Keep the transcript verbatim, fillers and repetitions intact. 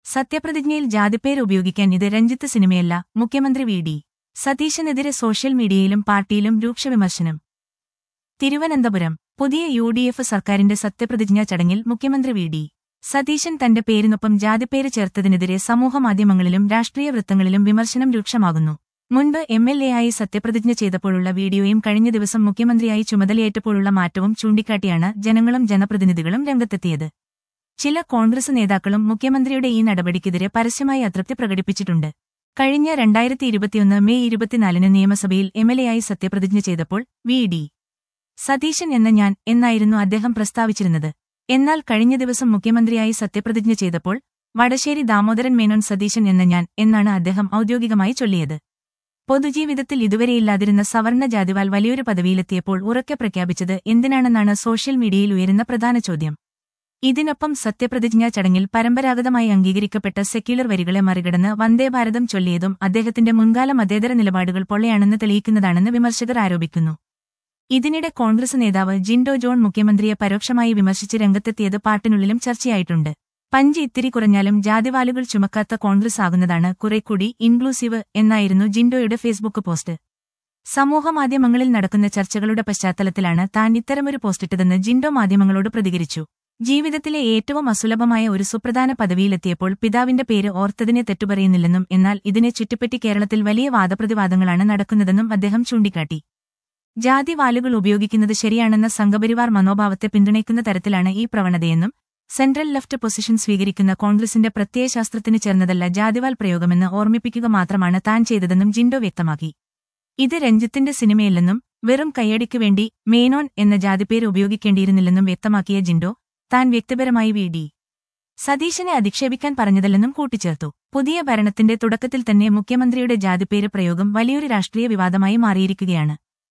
സത്യപ്രതിജ്ഞയിൽ ജാതിപ്പേര് ഉപയോഗിക്കാൻ ഇത് രഞ്ജിത്ത് സിനിമയല്ല, മുഖ്യമന്ത്രി വി ഡി സതീശനെതിരെ സോഷ്യൽ മീഡിയയിലും പാർട്ടിയിലും രൂക്ഷവിമർശനം. തിരുവനന്തപുരം. പുതിയ യു ഡി എഫ് സർക്കാരിന്റെ സത്യപ്രതിജ്ഞാ ചടങ്ങിൽ മുഖ്യമന്ത്രി വി ഡി സതീശൻ തന്റെ പേരിനൊപ്പം ജാതിപ്പേര് ചേർത്തതിനെതിരെ സമൂഹമാധ്യമങ്ങളിലും രാഷ്ട്രീയ വൃത്തങ്ങളിലും വിമർശനം രൂക്ഷമാകുന്നു. മുൻപ് എം എൽ എ ആയി സത്യപ്രതിജ്ഞ ചെയ്തപ്പോഴുള്ള വീഡിയോയും കഴിഞ്ഞ ദിവസം മുഖ്യമന്ത്രിയായി ചുമതലയേറ്റപ്പോഴുള്ള മാറ്റവും ചൂണ്ടിക്കാട്ടിയാണ് ജനങ്ങളും ജനപ്രതിനിധികളും രംഗത്തെത്തിയത്. ചില കോൺഗ്രസ് നേതാക്കളും മുഖ്യമന്ത്രിയുടെ ഈ നടപടിക്കെതിരെ പരസ്യമായി അതൃപ്തി പ്രകടിപ്പിച്ചിട്ടുണ്ട്. കഴിഞ്ഞ രണ്ടായിരത്തി ഇരുപത്തിയൊന്ന് മെയ് ഇരുപത്തിനാലിന് നിയമസഭയിൽ എം എൽ എ ആയി സത്യപ്രതിജ്ഞ ചെയ്തപ്പോൾ വി ഡി സതീശൻ എന്ന ഞാൻ എന്നായിരുന്നു അദ്ദേഹം പ്രസ്താവിച്ചിരുന്നത്. എന്നാൽ കഴിഞ്ഞ ദിവസം മുഖ്യമന്ത്രിയായി സത്യപ്രതിജ്ഞ ചെയ്തപ്പോൾ വടശ്ശേരി ദാമോദരൻ മേനോൻ സതീശൻ എന്ന ഞാൻ എന്നാണ് അദ്ദേഹം ഔദ്യോഗികമായി ചൊല്ലിയത്. പൊതുജീവിതത്തിൽ ഇതുവരെയില്ലാതിരുന്ന സവർണ ജാതിവാൽ വലിയൊരു പദവിയിലെത്തിയപ്പോൾ ഉറക്കെ പ്രഖ്യാപിച്ചത് എന്തിനാണെന്നാണ് സോഷ്യൽ മീഡിയയിൽ ഉയരുന്ന പ്രധാന ചോദ്യം. ഇതിനൊപ്പം സത്യപ്രതിജ്ഞാ ചടങ്ങിൽ പരമ്പരാഗതമായി അംഗീകരിക്കപ്പെട്ട സെക്യുലർ വരികളെ മറികടന്ന് വന്ദേഭാരതം ചൊല്ലിയതും അദ്ദേഹത്തിന്റെ മുൻകാല മതേതര നിലപാടുകൾ പൊള്ളയാണെന്ന് തെളിയിക്കുന്നതാണെന്ന് വിമർശകർ ആരോപിക്കുന്നു. ഇതിനിടെ കോൺഗ്രസ് നേതാവ് ജിൻഡോ ജോൺ മുഖ്യമന്ത്രിയെ പരോക്ഷമായി വിമർശിച്ച് രംഗത്തെത്തിയത് പാർട്ടിനുള്ളിലും ചർച്ചയായിട്ടുണ്ട്. പഞ്ച് ഇത്തിരി കുറഞ്ഞാലും ജാതിവാലുകൾ ചുമക്കാത്ത കോൺഗ്രസ് ആകുന്നതാണ് കുറേക്കൂടി ഇൻക്ലൂസീവ് എന്നായിരുന്നു ജിൻഡോയുടെ ഫേസ്ബുക്ക് പോസ്റ്റ്. സമൂഹമാധ്യമങ്ങളിൽ നടക്കുന്ന ചർച്ചകളുടെ പശ്ചാത്തലത്തിലാണ് താൻ ഇത്തരമൊരു പോസ്റ്റിട്ടതെന്ന് ജിൻഡോ മാധ്യമങ്ങളോട് പ്രതികരിച്ചു. ജീവിതത്തിലെ ഏറ്റവും അസുലഭമായ ഒരു സുപ്രധാന പദവിയിലെത്തിയപ്പോൾ പിതാവിന്റെ പേര് ഓർത്തതിനെ തെറ്റുപറയുന്നില്ലെന്നും എന്നാൽ ഇതിനെ ചുറ്റിപ്പറ്റി കേരളത്തിൽ വലിയ വാദപ്രതിവാദങ്ങളാണ് നടക്കുന്നതെന്നും അദ്ദേഹം ചൂണ്ടിക്കാട്ടി. ജാതിവാലുകൾ ഉപയോഗിക്കുന്നത് ശരിയാണെന്ന സംഘപരിവാർ മനോഭാവത്തെ പിന്തുണയ്ക്കുന്ന തരത്തിലാണ് ഈ പ്രവണതയെന്നും സെൻട്രൽ ലെഫ്റ്റ് പൊസിഷൻ സ്വീകരിക്കുന്ന കോൺഗ്രസിന്റെ പ്രത്യയശാസ്ത്രത്തിന് ചേർന്നതല്ല ജാതിവാൽ പ്രയോഗമെന്ന് ഓർമ്മിപ്പിക്കുക മാത്രമാണ് താൻ ചെയ്തതെന്നും ജിൻഡോ വ്യക്തമാക്കി. ഇത് രഞ്ജിത്തിന്റെ സിനിമയല്ലെന്നും വെറും കയ്യടിക്ക് വേണ്ടി മേനോൻ എന്ന ജാതിപ്പേര് ഉപയോഗിക്കേണ്ടിയിരുന്നില്ലെന്നും വ്യക്തമാക്കിയ ജിൻഡോ താൻ വ്യക്തിപരമായി വി ഡി സതീശനെ അധിക്ഷേപിക്കാൻ പറഞ്ഞതല്ലെന്നും കൂട്ടിച്ചേർത്തു. പുതിയ ഭരണത്തിന്റെ തുടക്കത്തിൽ തന്നെ മുഖ്യമന്ത്രിയുടെ ജാതിപ്പേര് പ്രയോഗം വലിയൊരു രാഷ്ട്രീയ വിവാദമായി മാറിയിരിക്കുകയാണ്.